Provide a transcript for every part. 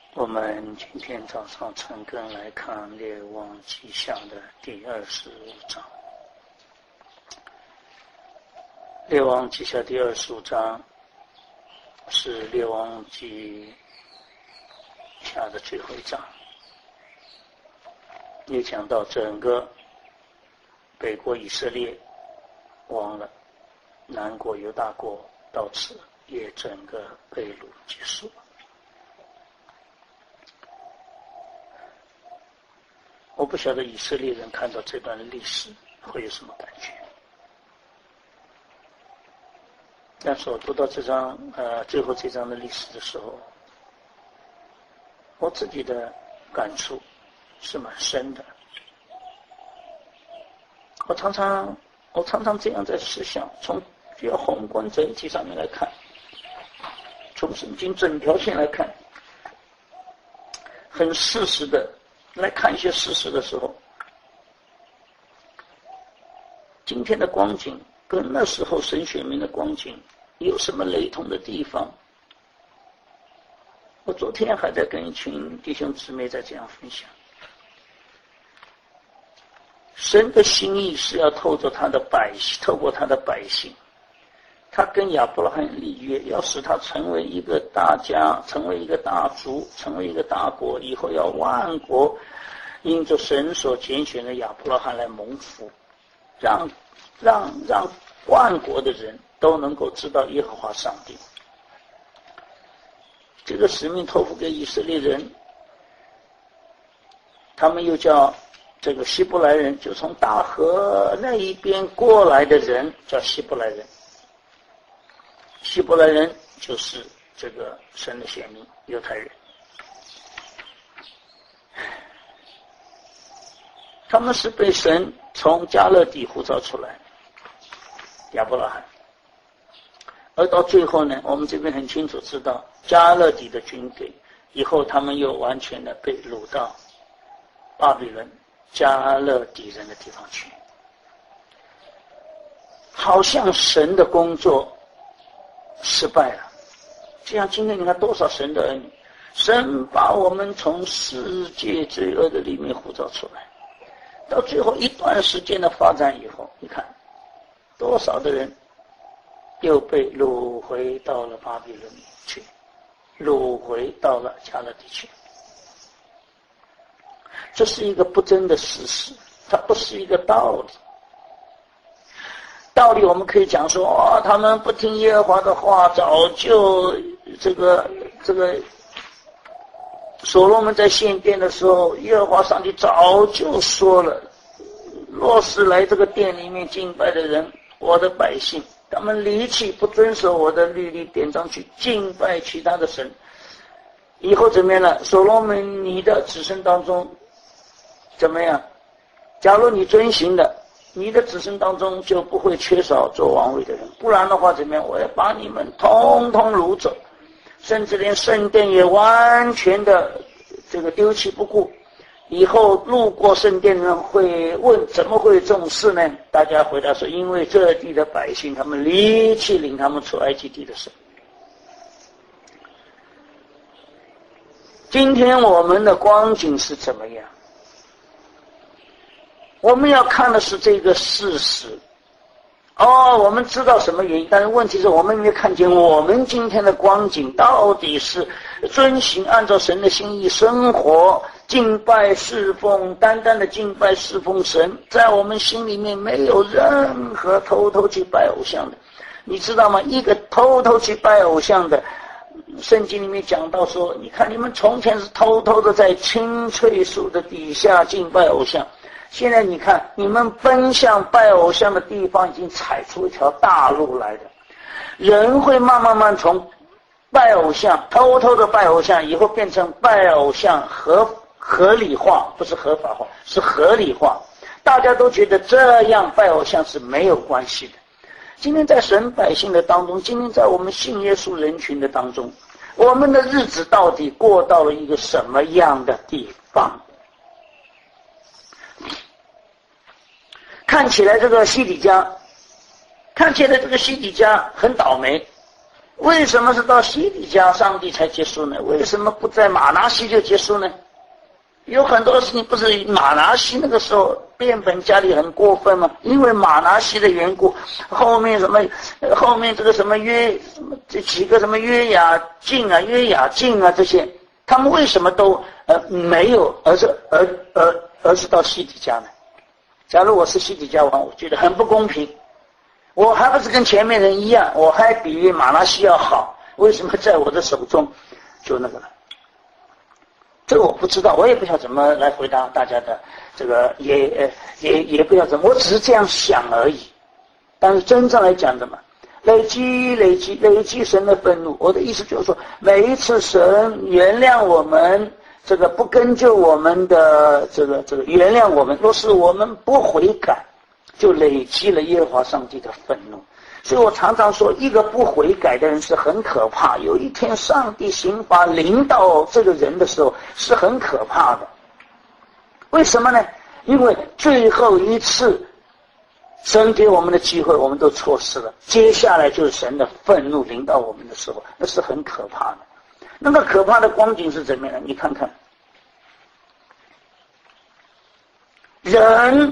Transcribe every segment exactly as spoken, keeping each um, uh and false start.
我们今天早上陈根来看《列王纪下》的第二十五章。《列王纪下》第二十五章是《列王纪下》的最后一章，也讲到整个北国以色列亡了，南国犹大国到此也整个被掳结束了。我不晓得以色列人看到这段历史会有什么感觉，但是我读到这章呃最后这章的历史的时候，我自己的感触是蛮深的。我常常我常常这样在思想，从比较宏观整体上面来看，从圣经整条线来看，很事实的来看一些事实的时候，今天的光景跟那时候神选民的光景有什么雷同的地方？我昨天还在跟一群弟兄姊妹在这样分享，神的心意是要透过他的百姓，透过他的百姓，他跟亚伯拉罕立约，要使他成为一个大家，成为一个大族，成为一个大国，以后要万国因着神所拣选的亚伯拉罕来蒙福，让让让万国的人都能够知道耶和华上帝。这个使命托付给以色列人，他们又叫这个希伯来人，就从大河那一边过来的人叫希伯来人。希伯来人就是这个神的选民犹太人，他们是被神从迦勒底呼召出来，亚伯拉罕。而到最后呢，我们这边很清楚知道，迦勒底的军队以后，他们又完全的被掳到巴比伦迦勒底人的地方去，好像神的工作失败了。就像今天你看多少神的儿女，神把我们从世界罪恶的里面呼召出来，到最后一段时间的发展以后，你看多少的人又被掳回到了巴比伦去，掳回到了迦勒底去。这是一个不争的事实，它不是一个道理。道理我们可以讲说，哦，他们不听耶和华的话，早就这个这个所罗门在献殿的时候，耶和华上帝早就说了，若是来这个殿里面敬拜的人，我的百姓，他们离弃不遵守我的律例典章，去敬拜其他的神，以后怎么样呢？所罗门你的子孙当中怎么样？假如你遵行的，你的子孙当中就不会缺少做王位的人，不然的话怎么样？我要把你们通通掳走，甚至连圣殿也完全的这个丢弃不顾。以后路过圣殿的人会问，怎么会这种事呢？大家回答说，因为这地的百姓他们离弃领他们出埃及地的神。今天我们的光景是怎么样？我们要看的是这个事实。哦，我们知道什么原因，但是问题是我们没有看见我们今天的光景到底是遵行按照神的心意生活，敬拜侍奉，单单的敬拜侍奉神，在我们心里面没有任何偷偷去拜偶像的。你知道吗？一个偷偷去拜偶像的，圣经里面讲到说，你看你们从前是偷偷的在青翠树的底下敬拜偶像，现在你看你们奔向拜偶像的地方已经踩出一条大路来的。人会慢慢慢从拜偶像，偷偷的拜偶像，以后变成拜偶像合合理化，不是合法化，是合理化。大家都觉得这样拜偶像是没有关系的。今天在神百姓的当中，今天在我们信耶稣人群的当中，我们的日子到底过到了一个什么样的地方？看起来这个西底家，看起来这个西底家很倒霉， 为什么是到西底家上帝才结束呢？为什么不在马拿西就结束呢？有很多事情不是马拿西那个时候变本加厉很过分吗？因为马拿西的缘故，后面什么后面这个什么约什么这几个什么约雅敬啊约雅敬啊这些，他们为什么都呃没有，而是而而而是到西底家呢？假如我是西底家王，我觉得很不公平。我还不是跟前面人一样，我还比马拿西要好，为什么在我的手中就那个了？这个我不知道，我也不晓得怎么来回答大家的这个，也也也不晓得怎么，我只是这样想而已。但是真正来讲的嘛，累积累积累积神的愤怒，我的意思就是说，每一次神原谅我们，这个不根据我们的这个这个原谅我们，若是我们不悔改，就累积了耶和华上帝的愤怒。所以我常常说，一个不悔改的人是很可怕，有一天上帝刑罚临到这个人的时候是很可怕的。为什么呢？因为最后一次神给我们的机会我们都错失了，接下来就是神的愤怒临到我们的时候，那是很可怕的。那个可怕的光景是怎么样的？你看看，人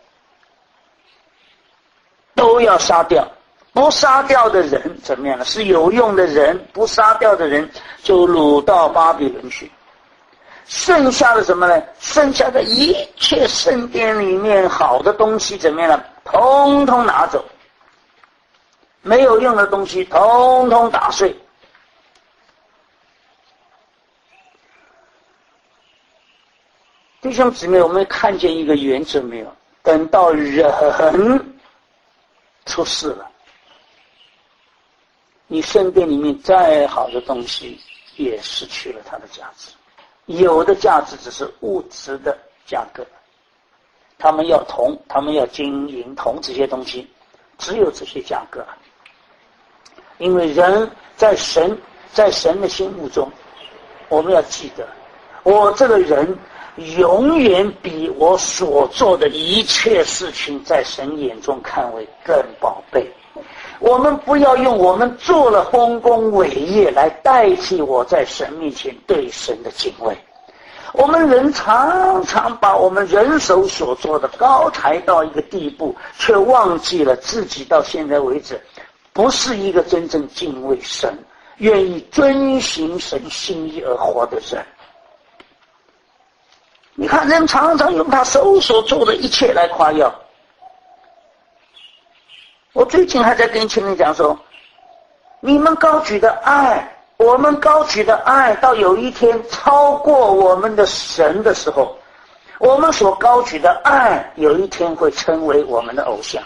都要杀掉，不杀掉的人怎么样呢？是有用的人，不杀掉的人就掳到巴比伦去。剩下的什么呢？剩下的一切圣殿里面好的东西怎么样呢？通通拿走，没有用的东西通通打碎。弟兄姊妹，我们看见一个原则没有？等到人出事了，你圣殿里面再好的东西也失去了它的价值。有的价值只是物质的价格，他们要铜，他们要金银铜这些东西，只有这些价格。因为人在神在神的心目中，我们要记得，我这个人永远比我所做的一切事情在神眼中看为更宝贝。我们不要用我们做了丰功伟业来代替我在神面前对神的敬畏。我们人常常把我们人手所做的高抬到一个地步，却忘记了自己到现在为止不是一个真正敬畏神、愿意遵行神心意而活的人。你看，人常常用他手所做的一切来夸耀。我最近还在跟青年讲说，你们高举的爱，我们高举的爱，到有一天超过我们的神的时候，我们所高举的爱有一天会成为我们的偶像。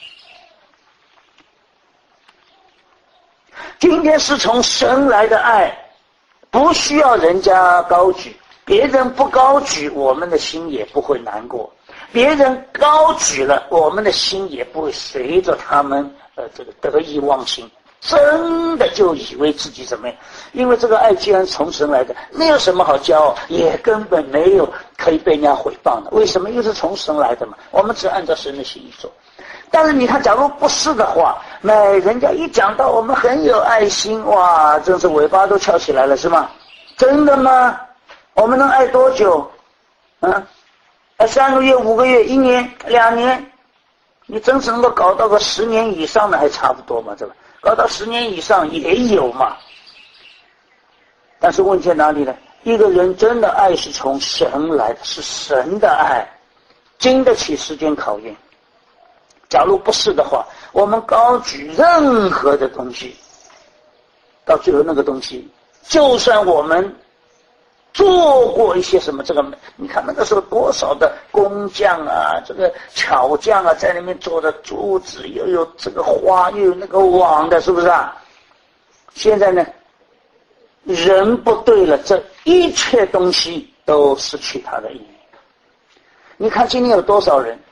今天是从神来的爱，不需要人家高举，别人不高举，我们的心也不会难过。别人高举了，我们的心也不会随着他们呃这个得意忘形，真的就以为自己怎么样。因为这个爱既然从神来的，没有什么好骄傲，也根本没有可以被人家毁谤的。为什么？又是从神来的嘛，我们只按照神的心意做。但是你看，假如不是的话，那人家一讲到我们很有爱心，哇，真是尾巴都翘起来了，是吗？真的吗？我们能爱多久？嗯，三个月、五个月、一年、两年，你真是能够搞到个十年以上的还差不多嘛，对吧？搞到十年以上也有嘛。但是问题在哪里呢？一个人真的爱是从神来的，是神的爱，经得起时间考验。假如不是的话，我们高举任何的东西，到最后那个东西，就算我们做过一些什么，这个你看那个时候多少的工匠啊，这个巧匠啊，在那边做的珠子，又有这个花，又有那个网的，是不是啊？现在呢，人不对了，这一切东西都失去它的意义。你看今天有多少人？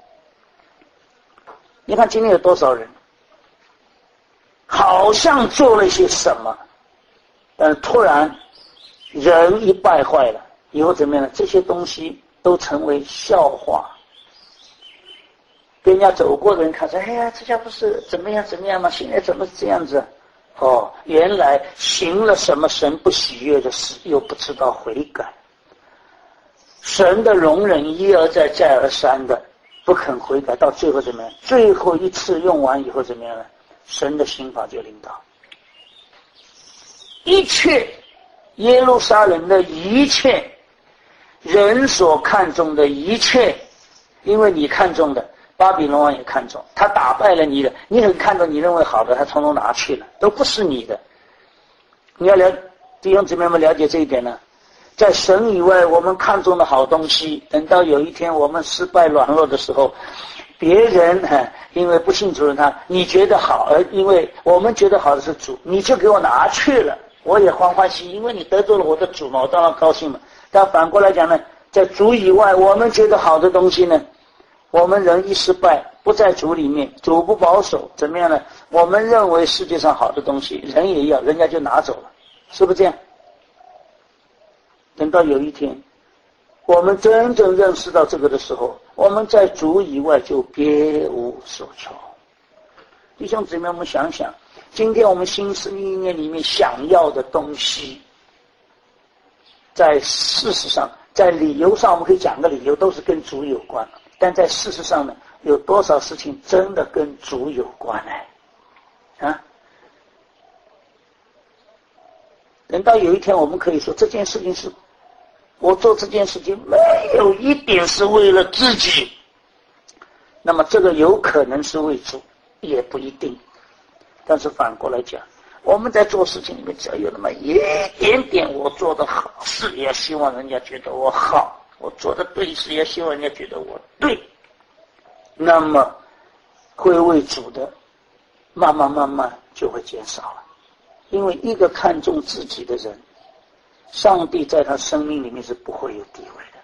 你看今天有多少人？好像做了些什么，但突然人一败坏了以后怎么样呢？这些东西都成为笑话，跟人家走过的人看说，哎呀，这家不是怎么样怎么样吗？现在怎么这样子？ 哦，原来行了什么神不喜悦的事，又不知道悔改。神的容忍一而再再而三的不肯悔改，到最后怎么样？最后一次用完以后怎么样呢？神的刑罚就临到。一切耶路撒冷的一切人所看重的一切，因为你看重的，巴比伦王也看重，他打败了你的，你很看重你认为好的，他统统拿去了，都不是你的。你要了弟兄姊妹们了解这一点呢。在神以外我们看重的好东西，等到有一天我们失败软弱的时候，别人因为不信主的他，你觉得好，而因为我们觉得好的是主，你就给我拿去了，我也欢欢喜喜，因为你得罪了我的主嘛，我当然高兴嘛。但反过来讲呢，在主以外我们觉得好的东西呢，我们人一失败不在主里面，主不保守，怎么样呢？我们认为世界上好的东西人也要，人家就拿走了，是不是这样？等到有一天我们真正认识到这个的时候，我们在主以外就别无所求。弟兄姊妹，我们想想，今天我们心思意念里面想要的东西，在事实上在理由上我们可以讲个理由都是跟主有关，但在事实上呢，有多少事情真的跟主有关呢？啊，等到有一天我们可以说这件事情是我做这件事情没有一点是为了自己，那么这个有可能是为主，也不一定。但是反过来讲，我们在做事情里面只要有那么一点点我做的好事，也希望人家觉得我好，我做的对事也希望人家觉得我对，那么会为主的慢慢慢慢就会减少了。因为一个看重自己的人，上帝在他生命里面是不会有地位的。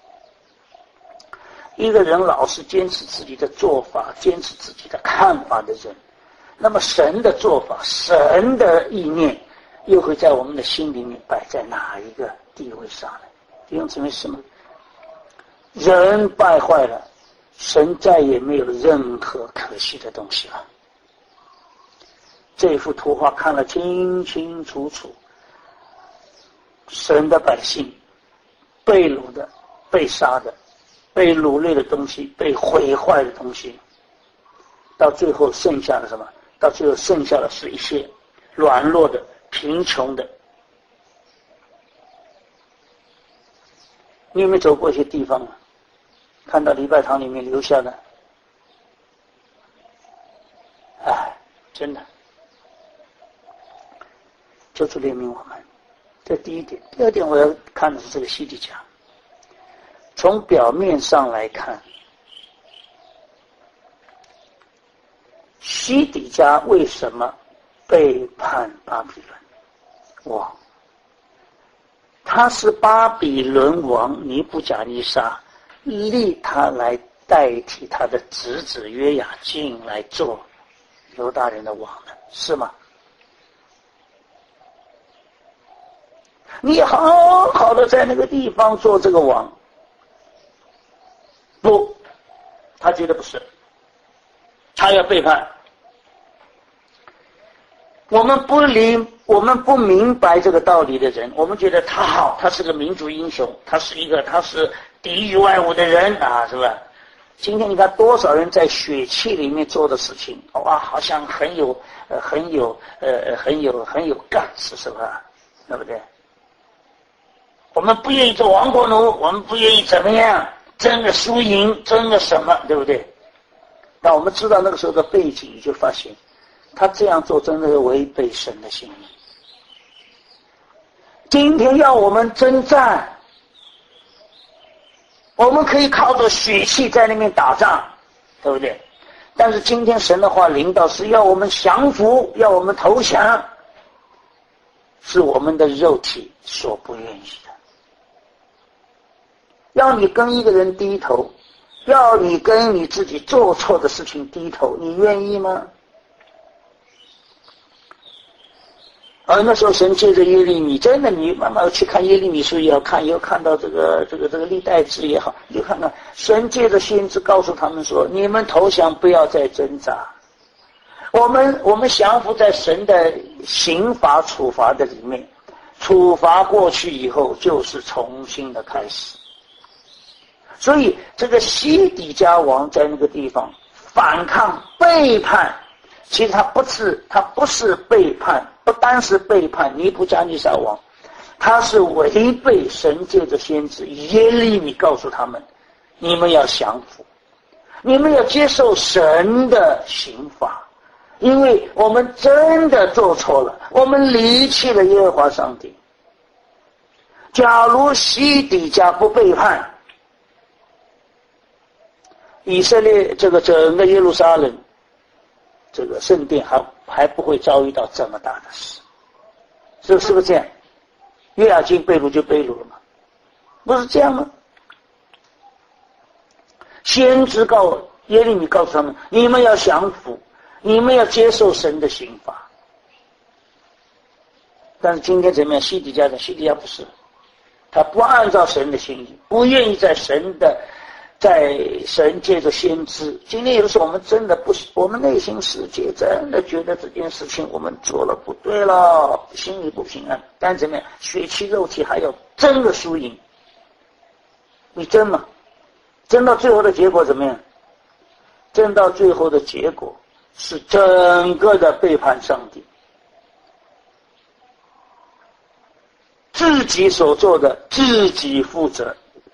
一个人老是坚持自己的做法，坚持自己的看法的人，那么神的做法，神的意念又会在我们的心里面摆在哪一个地位上呢？弟兄姊妹，什么？人败坏了，神再也没有任何可惜的东西了。这幅图画看了清清楚楚，神的百姓被掳的、被杀的、被掳掠的东西、被毁坏的东西，到最后剩下的什么？到最后剩下的是一些软弱的、贫穷的。你有没有走过一些地方啊？看到礼拜堂里面留下的，哎，真的，求主怜悯我们。这第一点。第二点，我要看的是这个西底家。从表面上来看，西底家为什么背叛巴比伦王？他是巴比伦王尼布甲尼撒立他来代替他的侄子约雅敬来做犹大人的王的，是吗？你好好的在那个地方做这个王，不，他觉得不是，他要背叛。我们不理，我们不明白这个道理的人，我们觉得他好，他是个民族英雄，他是一个他是抵御外侮的人啊，是吧？今天你看多少人在血气里面做的事情，哇，好像很有呃很有呃很有很有guts，是吧？对不对？我们不愿意做亡国奴，我们不愿意怎么样争个输赢，争个什么，对不对？但我们知道那个时候的背景，你就发现他这样做真的是违背神的心意。今天要我们征战，我们可以靠着血气在那边打仗，对不对？但是今天神的话领导是要我们降服，要我们投降，是我们的肉体所不愿意的。要你跟一个人低头，要你跟你自己做错的事情低头，你愿意吗？而那时候神借着耶利米，真的你慢慢去看耶利米书也好看，也有看到这个这个这个历代志也好，你就看看神借着先知告诉他们说，你们投降，不要再挣扎， 我们我们降服在神的刑罚处罚的里面，处罚过去以后就是重新的开始。所以这个西底家王在那个地方反抗背叛，其实他不是他不是背叛，不单是背叛尼布甲尼撒王，他是违背神借着先知耶利米告诉他们，你们要降服，你们要接受神的刑罚，因为我们真的做错了，我们离弃了耶和华上帝。假如西底家不背叛，以色列这个整个耶路撒冷这个圣殿还还不会遭遇到这么大的事，是不是不是这样？约雅斤被掳就被掳了吗？不是这样吗？先知告耶利米告诉他们，你们要降服，你们要接受神的刑罚。但是今天怎么样？西底家的西底家不是，他不按照神的心意，不愿意在神的在神借着先知。今天有的时候我们真的不是，我们内心世界真的觉得这件事情我们做了不对了，心里不平安。但怎么样？血气肉体还要争个输赢，你争嘛？争到最后的结果怎么样？争到最后的结果是整个的背叛上帝，自己所做的自己负责，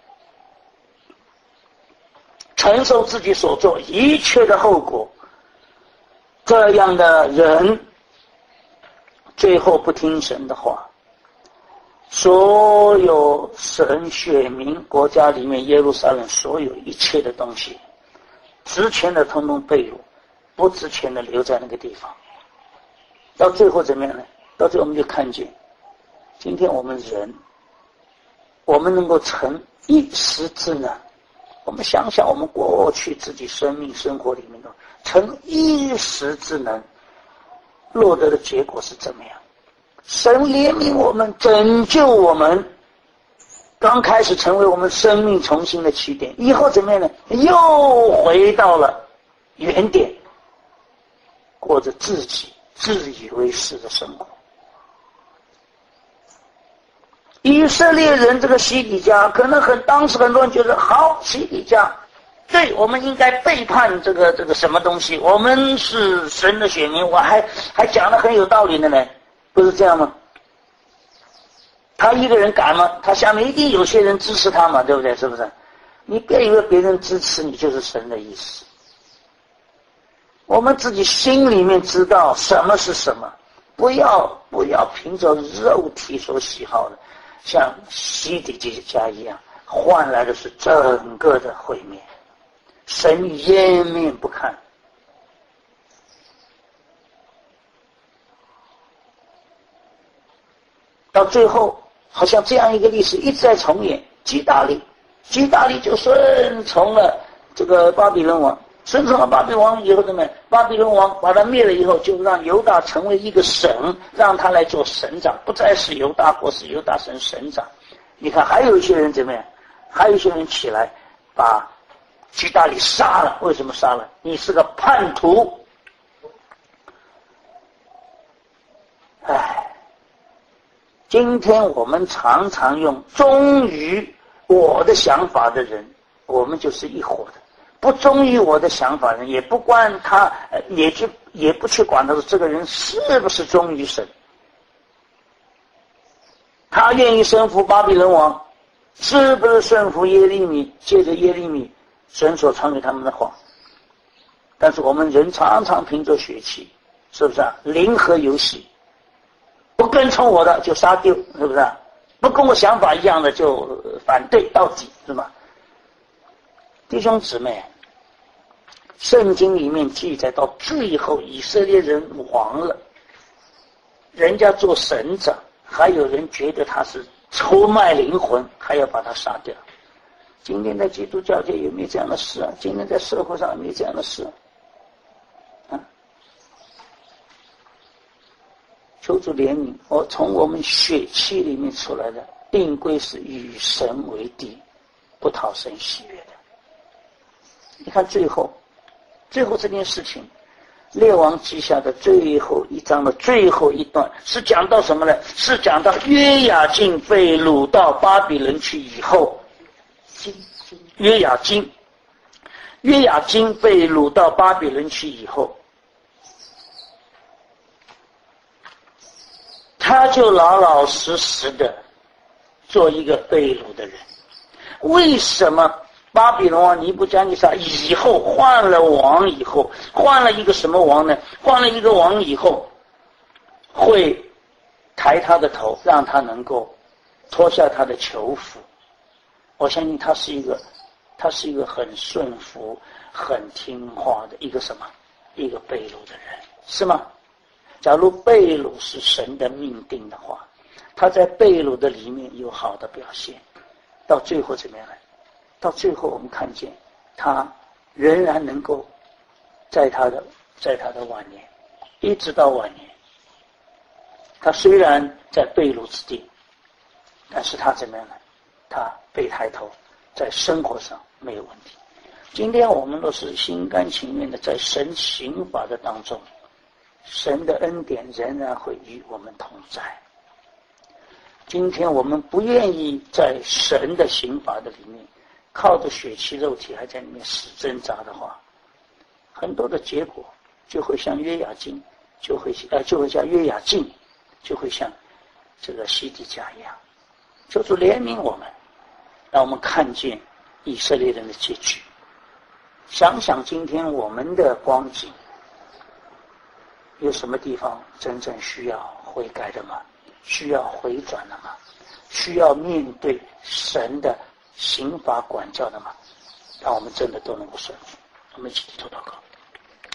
承受自己所做一切的后果。这样的人最后不听神的话，所有神选民国家里面耶路撒冷所有一切的东西，值钱的统统被掳，不值钱的留在那个地方。到最后怎么样呢？到最后我们就看见，今天我们人，我们能够成一时之能。我们想想我们过去自己生命生活里面的成一时之能，落得的结果是怎么样？神怜悯我们，拯救我们，刚开始成为我们生命重新的起点，以后怎么样呢？又回到了原点，过着自己自以为是的生活。以色列人这个西底家，可能很当时很多人觉得，好，西底家，对，我们应该背叛这个这个什么东西，我们是神的选民，我还还讲得很有道理的呢，不是这样吗？他一个人敢吗？他下面一定有些人支持他嘛，对不对？是不是？你别以为别人支持你就是神的意思。我们自己心里面知道什么是什么，不要不要凭着肉体所喜好的，像西底家一样，换来的是整个的毁灭，神掩面不看。到最后好像这样一个历史一直在重演，基大利基大利就顺从了这个巴比伦王，顺从了巴比伦王以后怎么样？巴比伦王把他灭了以后，就让犹大成为一个省，让他来做省长，不再是犹大国，是犹大省省长。你看还有一些人怎么样？还有一些人起来把基大利杀了。为什么杀了？你是个叛徒。唉，今天我们常常用忠于我的想法的人，我们就是一伙的；不忠于我的想法的人，也不管他，也去也不去管他说这个人是不是忠于神。他愿意顺服巴比伦王，是不是顺服耶利米？借着耶利米神所传给他们的话。但是我们人常常凭着血气，是不是啊？零和游戏，不跟从我的就杀丢，是不是啊？不跟我想法一样的就反对到底，是吧？弟兄姊妹，圣经里面记载到最后以色列人亡了，人家做省长，还有人觉得他是出卖灵魂，还要把他杀掉。今天在基督教界有没有这样的事啊？今天在社会上有没有这样的事啊？求主怜悯，我从我们血气里面出来的，定规是与神为敌，不讨神喜悦的。你看最后，最后这件事情， 列王记下的最后一章的最后一段是讲到什么呢？是讲到约雅敬被掳到巴比伦去以后，约雅敬约雅敬被掳到巴比伦去以后，他就老老实实的做一个被掳的人。为什么巴比伦王尼布加尼撒以后换了王以后，换了一个什么王呢？换了一个王以后，会抬他的头，让他能够脱下他的囚服。我相信他是一个，他是一个很顺服、很听话的一个什么，一个被掳的人，是吗？假如被掳是神的命定的话，他在被掳的里面有好的表现，到最后怎么样呢？到最后我们看见他仍然能够在他的在他的晚年，一直到晚年，他虽然在被掳之地，但是他怎么样呢？他被抬头，在生活上没有问题。今天我们若是心甘情愿的在神刑罚的当中，神的恩典仍然会与我们同在。今天我们不愿意在神的刑罚的里面靠着血气肉体还在里面死挣扎的话，很多的结果就会像约雅敬，就会呃就会像约雅敬，就会像这个西底家一样。求主怜悯我们，让我们看见以色列人的结局。想想今天我们的光景，有什么地方真正需要悔改的吗？需要回转的吗？需要面对神的刑罚管教的吗？让我们真的都能够顺服。我们一起低头祷告。